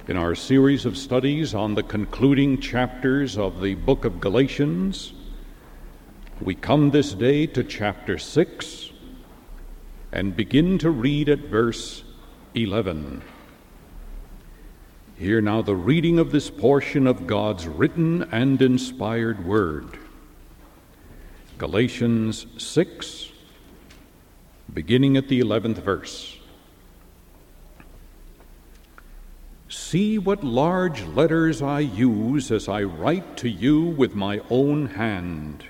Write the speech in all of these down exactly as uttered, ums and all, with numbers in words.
In our series of studies on the concluding chapters of the book of Galatians, we come this day to chapter six and begin to read at verse eleven. Hear now the reading of this portion of God's written and inspired word. Galatians six, beginning at the eleventh verse. See what large letters I use as I write to you with my own hand.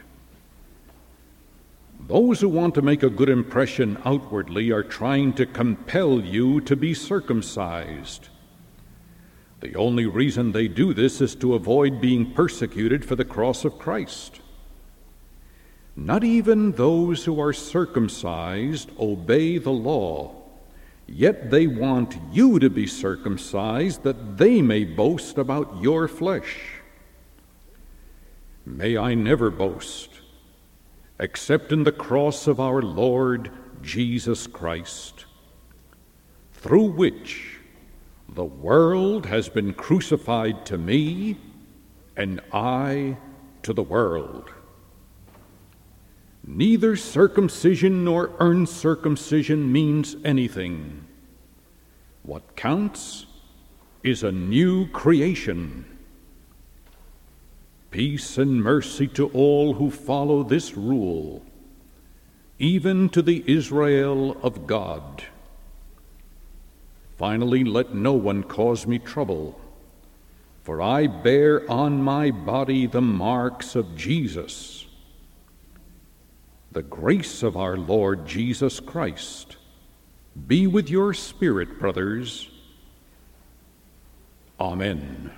Those who want to make a good impression outwardly are trying to compel you to be circumcised. The only reason they do this is to avoid being persecuted for the cross of Christ. Not even those who are circumcised obey the law. Yet they want you to be circumcised, that they may boast about your flesh. May I never boast, except in the cross of our Lord Jesus Christ, through which the world has been crucified to me, and I to the world. Neither circumcision nor uncircumcision means anything. What counts is a new creation. Peace and mercy to all who follow this rule, even to the Israel of God. Finally, let no one cause me trouble, for I bear on my body the marks of Jesus. The grace of our Lord Jesus Christ be with your spirit, brothers. Amen.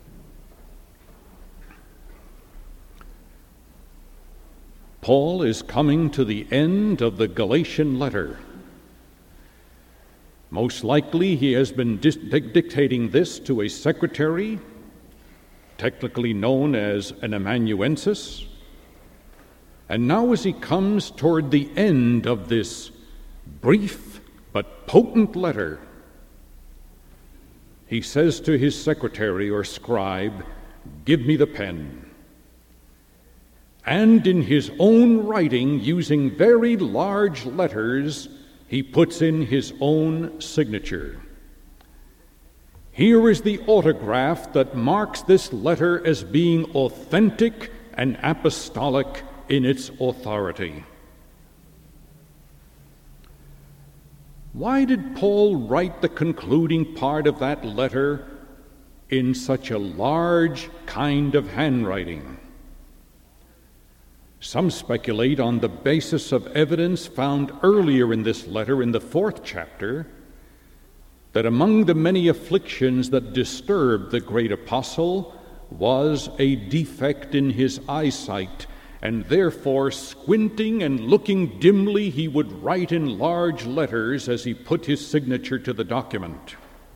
Paul is coming to the end of the Galatian letter. Most likely he has been dis- dictating this to a secretary, technically known as an amanuensis. And now as he comes toward the end of this brief but potent letter, he says to his secretary or scribe, "Give me the pen." And in his own writing, using very large letters, he puts in his own signature. Here is the autograph that marks this letter as being authentic and apostolic in its authority. Why did Paul write the concluding part of that letter in such a large kind of handwriting? Some speculate on the basis of evidence found earlier in this letter in the fourth chapter that among the many afflictions that disturbed the great apostle was a defect in his eyesight, and therefore, squinting and looking dimly, he would write in large letters as he put his signature to the document.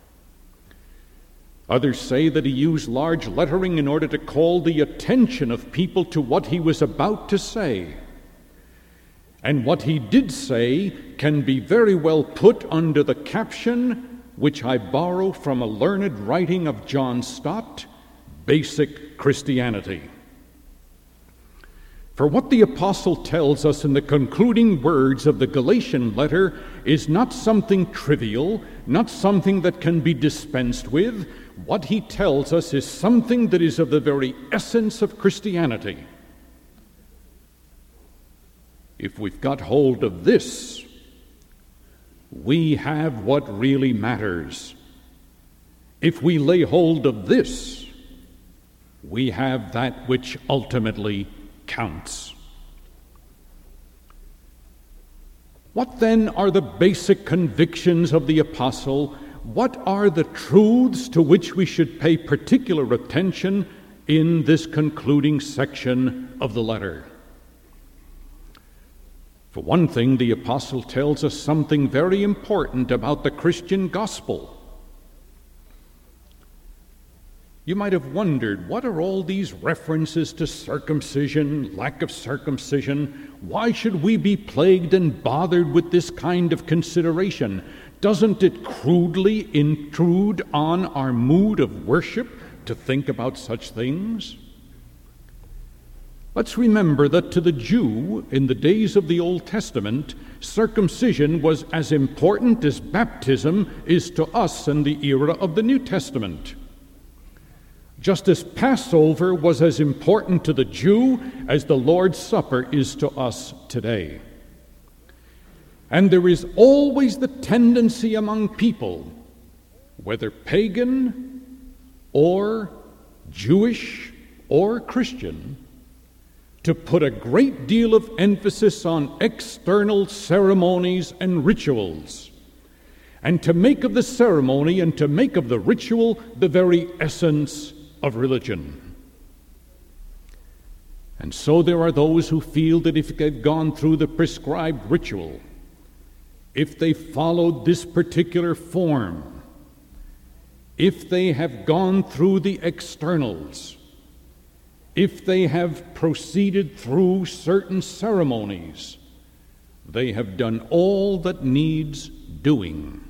Others say that he used large lettering in order to call the attention of people to what he was about to say. And what he did say can be very well put under the caption, which I borrow from a learned writing of John Stott, Basic Christianity. For what the apostle tells us in the concluding words of the Galatian letter is not something trivial, not something that can be dispensed with. What he tells us is something that is of the very essence of Christianity. If we've got hold of this, we have what really matters. If we lay hold of this, we have that which ultimately counts. What then are the basic convictions of the apostle? What are the truths to which we should pay particular attention in this concluding section of the letter? For one thing, the apostle tells us something very important about the Christian gospel. You might have wondered, what are all these references to circumcision, lack of circumcision? Why should we be plagued and bothered with this kind of consideration? doesn't it crudely intrude on our mood of worship to think about such things? Let's remember that to the Jew in the days of the Old Testament, circumcision was as important as baptism is to us in the era of the New Testament. Just as Passover was as important to the Jew as the Lord's Supper is to us today. And there is always the tendency among people, whether pagan or Jewish or Christian, to put a great deal of emphasis on external ceremonies and rituals, and to make of the ceremony and to make of the ritual the very essence of religion. And so there are those who feel that if they've gone through the prescribed ritual, if they followed this particular form, if they have gone through the externals, if they have proceeded through certain ceremonies, they have done all that needs doing.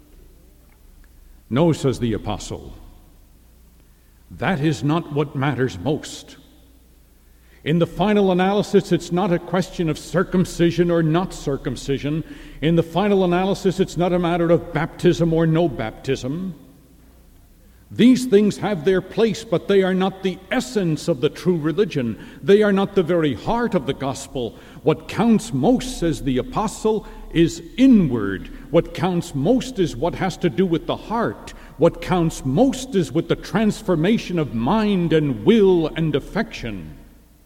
No, says the apostle, that is not what matters most. In the final analysis, it's not a question of circumcision or not circumcision. In the final analysis, it's not a matter of baptism or no baptism. These things have their place, but they are not the essence of the true religion. They are not the very heart of the gospel. What counts most, says the apostle, is inward. What counts most is what has to do with the heart. What counts most is with the transformation of mind and will and affection.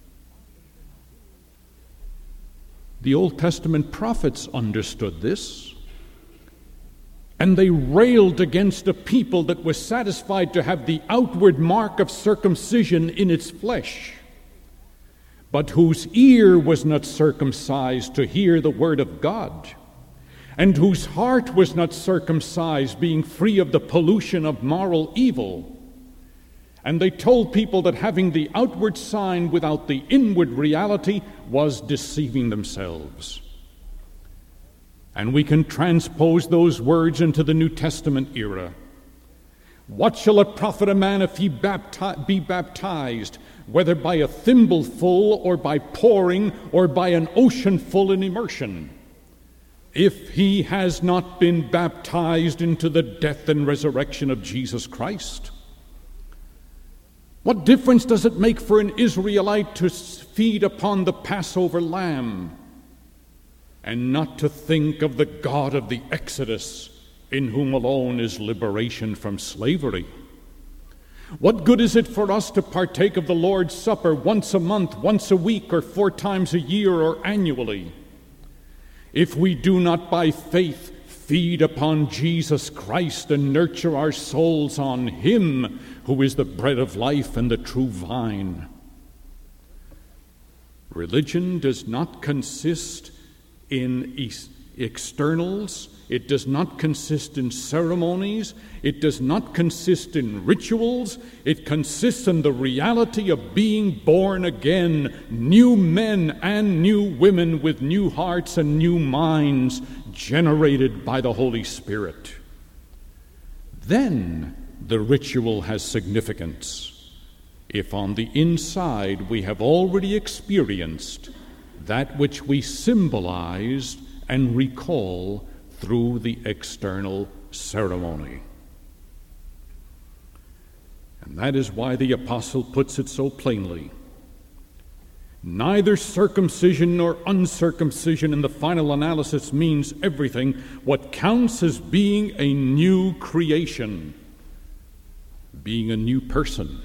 The Old Testament prophets understood this. And they railed against a people that was satisfied to have the outward mark of circumcision in its flesh, but whose ear was not circumcised to hear the word of God, and whose heart was not circumcised, being free of the pollution of moral evil. And they told people that having the outward sign without the inward reality was deceiving themselves. And we can transpose those words into the New Testament era. What shall it profit a man if he bapti- be baptized, whether by a thimbleful or by pouring or by an oceanful in immersion, if he has not been baptized into the death and resurrection of Jesus Christ? What difference does it make for an Israelite to feed upon the Passover lamb and not to think of the God of the Exodus, in whom alone is liberation from slavery? What good is it for us to partake of the Lord's Supper once a month, once a week, or four times a year, or annually, if we do not by faith feed upon Jesus Christ and nurture our souls on Him, who is the bread of life and the true vine? Religion does not consist in externals. It does not consist in ceremonies. It does not consist in rituals. It consists in the reality of being born again, new men and new women with new hearts and new minds generated by the Holy Spirit. Then the ritual has significance if on the inside we have already experienced that which we symbolize and recall through the external ceremony. And that is why the apostle puts it so plainly. Neither circumcision nor uncircumcision in the final analysis means everything. What counts is being a new creation, being a new person.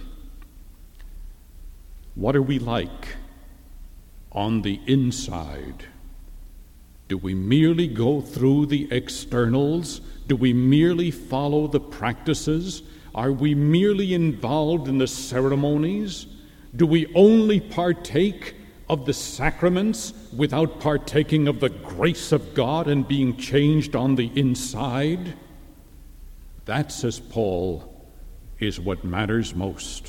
What are we like on the inside? Do we merely go through the externals? Do we merely follow the practices? Are we merely involved in the ceremonies? Do we only partake of the sacraments without partaking of the grace of God and being changed on the inside? That, says Paul, is what matters most.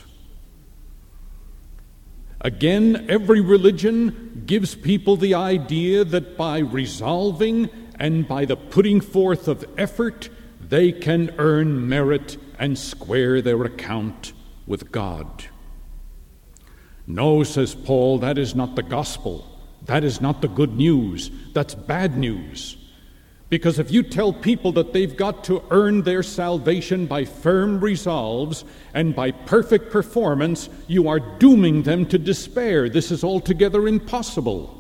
Again, every religion gives people the idea that by resolving and by the putting forth of effort, they can earn merit and square their account with God. No, says Paul, that is not the gospel. That is not the good news. That's bad news. Because if you tell people that they've got to earn their salvation by firm resolves and by perfect performance, you are dooming them to despair. This is altogether impossible.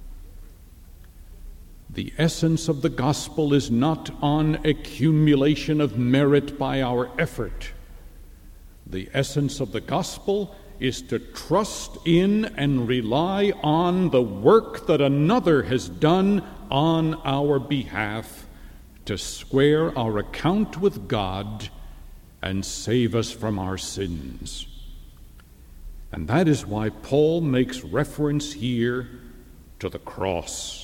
The essence of the gospel is not on accumulation of merit by our effort. The essence of the gospel is to trust in and rely on the work that another has done on our behalf to square our account with God and save us from our sins. And that is why Paul makes reference here to the cross.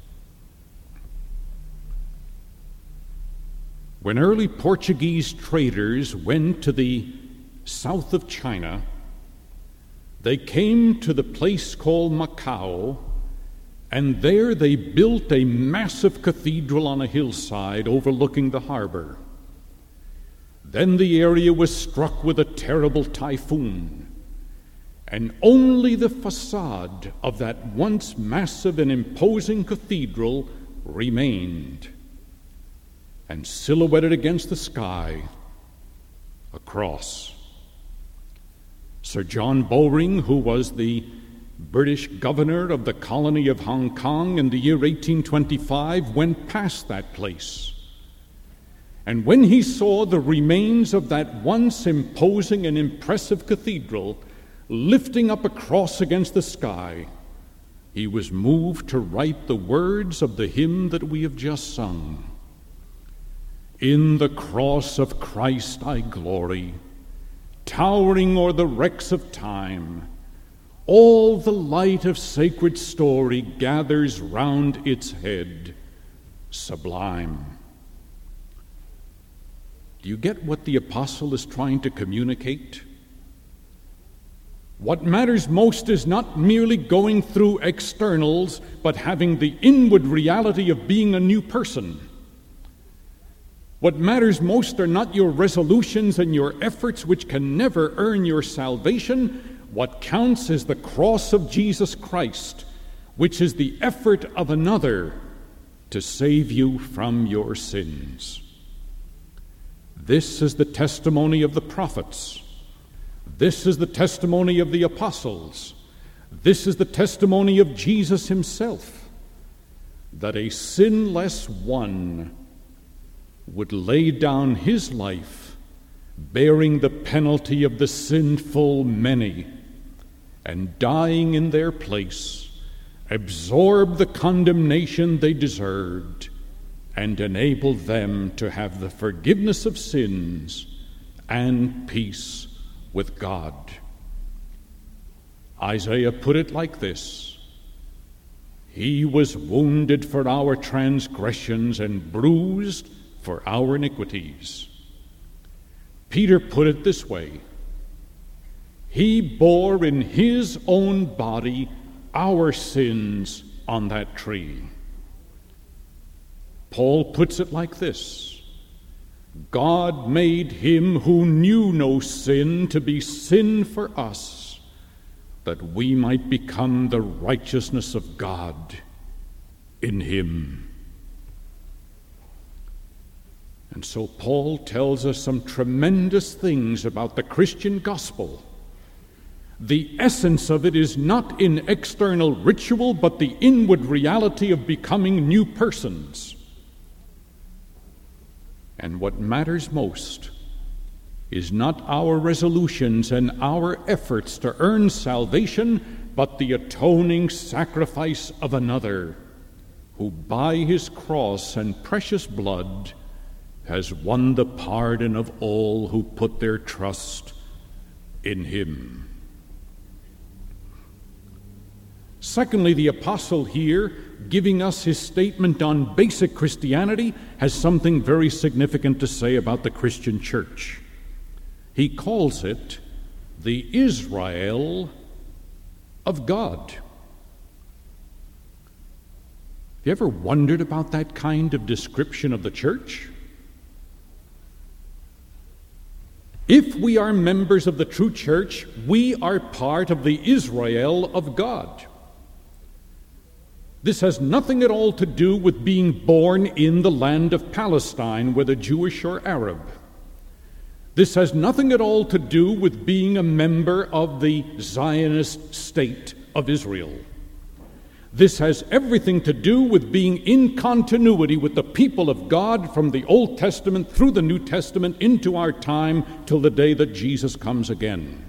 When early Portuguese traders went to the south of China, they came to the place called Macau, and there they built a massive cathedral on a hillside overlooking the harbor. Then the area was struck with a terrible typhoon, and only the facade of that once massive and imposing cathedral remained. And silhouetted against the sky, a cross. Sir John Bowring, who was the British governor of the colony of Hong Kong in the year eighteen twenty-five, went past that place. And when he saw the remains of that once imposing and impressive cathedral lifting up a cross against the sky, he was moved to write the words of the hymn that we have just sung. In the cross of Christ I glory, towering o'er the wrecks of time. All the light of sacred story gathers round its head, sublime. Do you get what the apostle is trying to communicate? What matters most is not merely going through externals, but having the inward reality of being a new person. What matters most are not your resolutions and your efforts, which can never earn your salvation. What counts is the cross of Jesus Christ, which is the effort of another to save you from your sins. This is the testimony of the prophets. This is the testimony of the apostles. This is the testimony of Jesus himself, that a sinless one would lay down his life, bearing the penalty of the sinful many, and dying in their place, absorb the condemnation they deserved, and enable them to have the forgiveness of sins and peace with God. Isaiah put it like this: He was wounded for our transgressions and bruised for our iniquities. Peter put it this way: He bore in his own body our sins on that tree. Paul puts it like this: God made him who knew no sin to be sin for us, that we might become the righteousness of God in him. And so Paul tells us some tremendous things about the Christian gospel. The essence of it is not in external ritual, but the inward reality of becoming new persons. And what matters most is not our resolutions and our efforts to earn salvation, but the atoning sacrifice of another, who by his cross and precious blood has won the pardon of all who put their trust in him. Secondly, the apostle here, giving us his statement on basic Christianity, has something very significant to say about the Christian church. He calls it the Israel of God. you ever wondered about that kind of description of the church? If we are members of the true church, we are part of the Israel of God. This has nothing at all to do with being born in the land of Palestine, whether Jewish or Arab. This has nothing at all to do with being a member of the Zionist state of Israel. This has everything to do with being in continuity with the people of God from the Old Testament through the New Testament into our time till the day that Jesus comes again.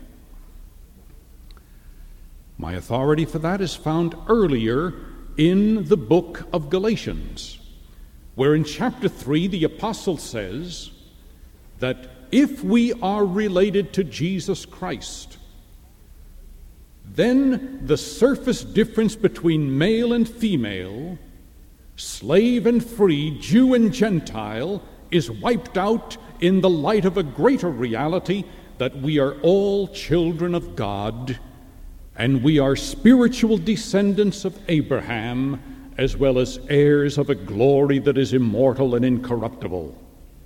My authority for that is found earlier in the book of Galatians, where in chapter three the apostle says that if we are related to Jesus Christ, then the surface difference between male and female, slave and free, Jew and Gentile, is wiped out in the light of a greater reality that we are all children of God, and we are spiritual descendants of Abraham, as well as heirs of a glory that is immortal and incorruptible.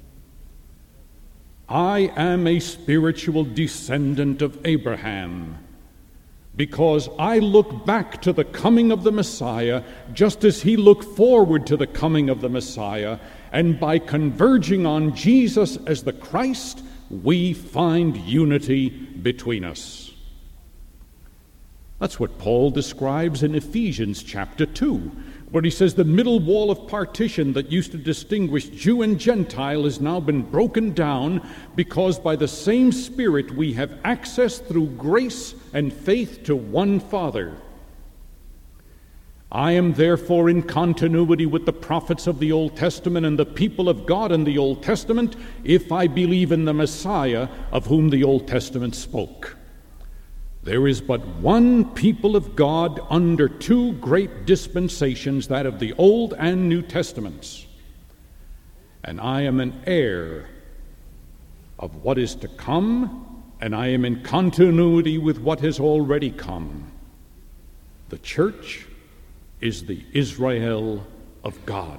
I am a spiritual descendant of Abraham, because I look back to the coming of the Messiah just as he looked forward to the coming of the Messiah, and by converging on Jesus as the Christ, we find unity between us. That's what Paul describes in Ephesians chapter two, where he says the middle wall of partition that used to distinguish Jew and Gentile has now been broken down, because by the same Spirit we have access through grace and faith to one Father. I am therefore in continuity with the prophets of the Old Testament and the people of God in the Old Testament if I believe in the Messiah of whom the Old Testament spoke. There is but one people of God under two great dispensations, that of the Old and New Testaments. And I am an heir of what is to come, and I am in continuity with what has already come. The church is the Israel of God.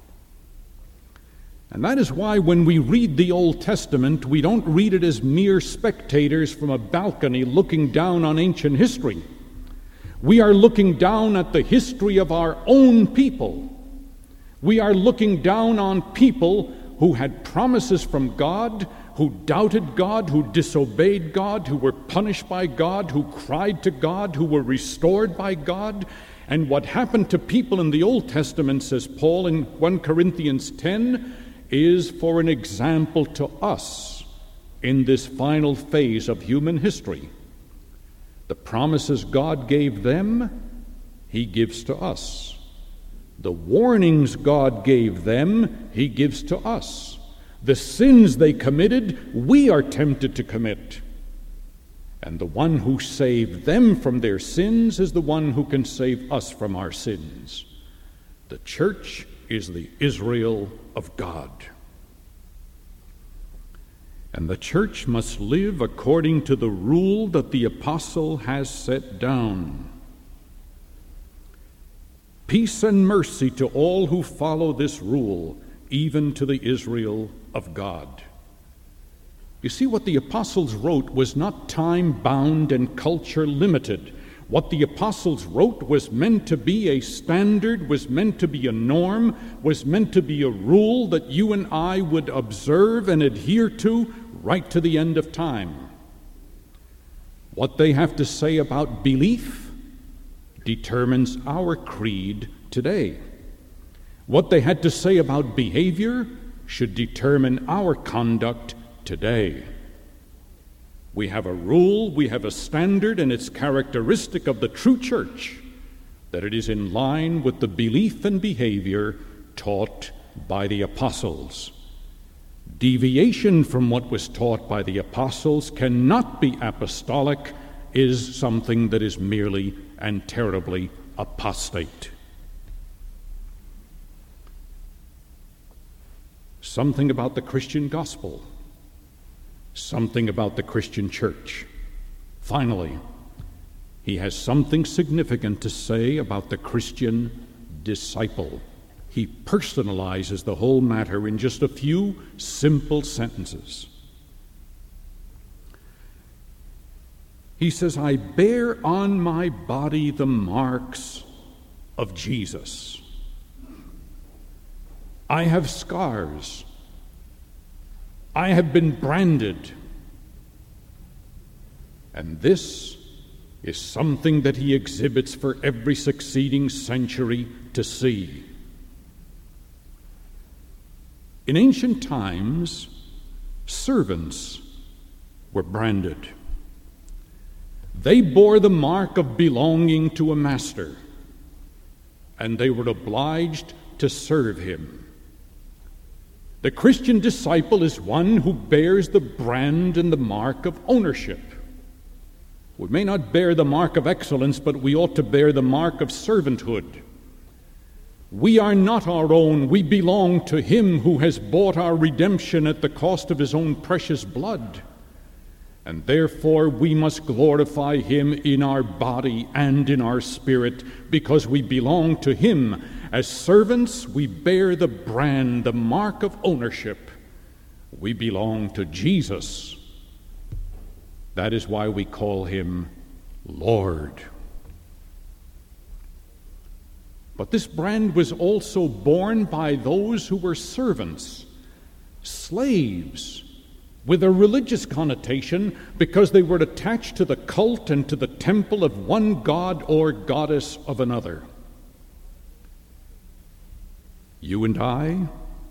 And that is why when we read the Old Testament, we don't read it as mere spectators from a balcony looking down on ancient history. We are looking down at the history of our own people. We are looking down on people who had promises from God, who doubted God, who disobeyed God, who were punished by God, who cried to God, who were restored by God. And what happened to people in the Old Testament, says Paul in First Corinthians ten, is for an example to us in this final phase of human history. The promises God gave them, he gives to us. The warnings God gave them, he gives to us. The sins they committed, we are tempted to commit. And the one who saved them from their sins is the one who can save us from our sins. The church is the Israel of God. And the church must live according to the rule that the apostle has set down. Peace and mercy to all who follow this rule, even to the Israel of God. You see, what the apostles wrote was not time-bound and culture-limited. What the apostles wrote was meant to be a standard, was meant to be a norm, was meant to be a rule that you and I would observe and adhere to right to the end of time. What they have to say about belief determines our creed today. What they had to say about behavior should determine our conduct today. We have a rule, we have a standard, and it's characteristic of the true church that it is in line with the belief and behavior taught by the apostles. Deviation from what was taught by the apostles cannot be apostolic, is something that is merely and terribly apostate. Something about the Christian gospel. Something about the Christian church. Finally, he has something significant to say about the Christian disciple. He personalizes the whole matter in just a few simple sentences. He says, I bear on my body the marks of Jesus. I have scars. I have been branded. And this is something that he exhibits for every succeeding century to see. In ancient times, servants were branded. They bore the mark of belonging to a master, and they were obliged to serve him. The Christian disciple is one who bears the brand and the mark of ownership. We may not bear the mark of excellence, but we ought to bear the mark of servanthood. We are not our own. We belong to him who has bought our redemption at the cost of his own precious blood. And therefore we must glorify him in our body and in our spirit, because we belong to him. As servants, we bear the brand, the mark of ownership. We belong to Jesus. That is why we call him Lord. But this brand was also borne by those who were servants, slaves, with a religious connotation, because they were attached to the cult and to the temple of one god or goddess of another. You and I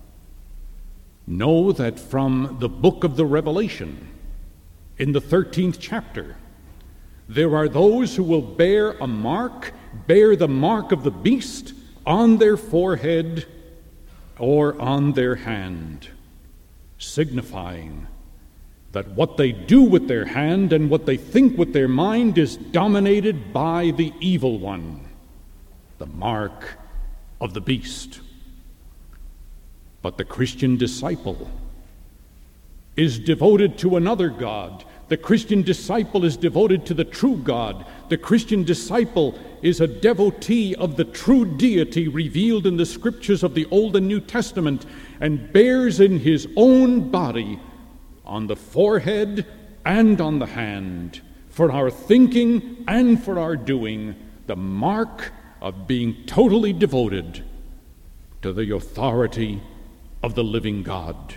know that from the book of the Revelation, in the thirteenth chapter, there are those who will bear a mark, bear the mark of the beast on their forehead or on their hand, signifying that what they do with their hand and what they think with their mind is dominated by the evil one, the mark of the beast. But the Christian disciple is devoted to another God. The Christian disciple is devoted to the true God. The Christian disciple is a devotee of the true deity revealed in the scriptures of the Old and New Testament, and bears in his own body, on the forehead and on the hand, for our thinking and for our doing, the mark of being totally devoted to the authority of the living God.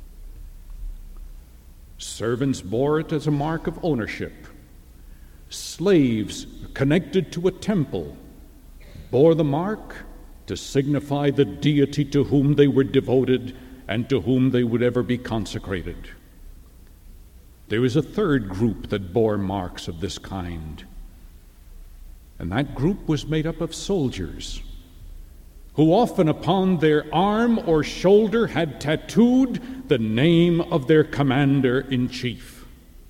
Servants bore it as a mark of ownership. Slaves connected to a temple bore the mark to signify the deity to whom they were devoted and to whom they would ever be consecrated. There is a third group that bore marks of this kind, and that group was made up of soldiers, who often upon their arm or shoulder had tattooed the name of their commander-in-chief.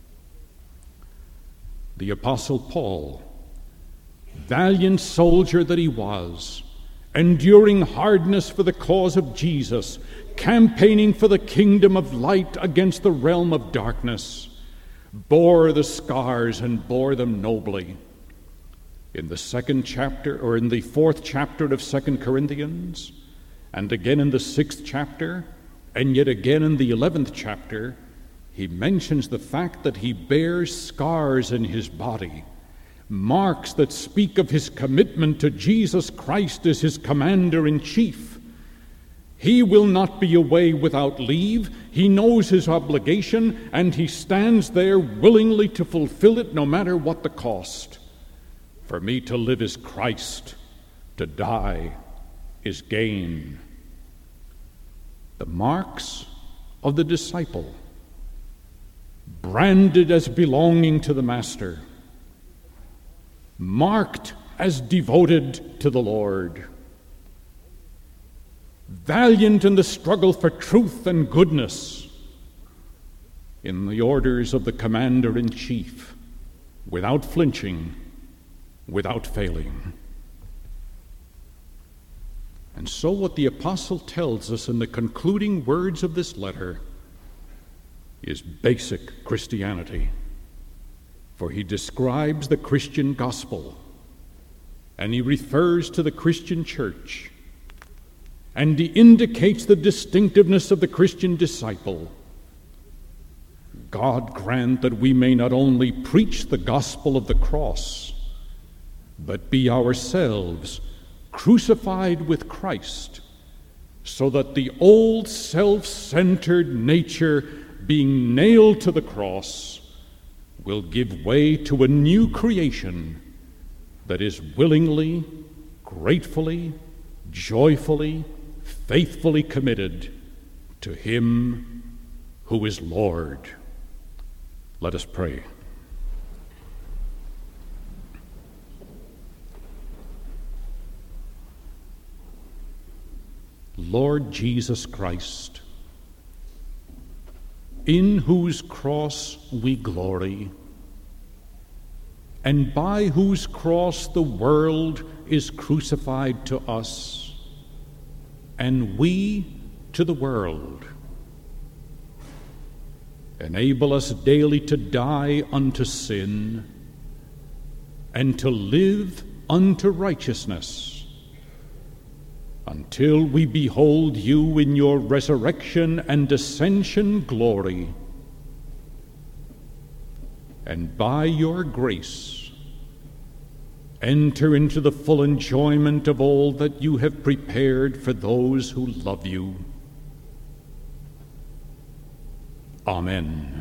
The Apostle Paul, valiant soldier that he was, enduring hardness for the cause of Jesus, campaigning for the kingdom of light against the realm of darkness, bore the scars and bore them nobly. In the second chapter, or in the fourth chapter of Second Corinthians, and again in the sixth chapter, and yet again in the eleventh chapter, he mentions the fact that he bears scars in his body, marks that speak of his commitment to Jesus Christ as his commander-in-chief. He will not be away without leave. He knows his obligation, and he stands there willingly to fulfill it no matter what the cost. For me to live is Christ, to die is gain. The marks of the disciple, branded as belonging to the Master, marked as devoted to the Lord, valiant in the struggle for truth and goodness, in the orders of the commander-in-chief, without flinching, without failing. And so what the apostle tells us in the concluding words of this letter is basic Christianity. For he describes the Christian gospel and he refers to the Christian church, and he indicates the distinctiveness of the Christian disciple. God grant that we may not only preach the gospel of the cross, but be ourselves crucified with Christ, so that the old self-centered nature, being nailed to the cross, will give way to a new creation that is willingly, gratefully, joyfully, faithfully committed to Him who is Lord. Let us pray. Lord Jesus Christ, in whose cross we glory, and by whose cross the world is crucified to us, and we to the world, enable us daily to die unto sin and to live unto righteousness, until we behold you in your resurrection and ascension glory, and by your grace enter into the full enjoyment of all that you have prepared for those who love you. Amen.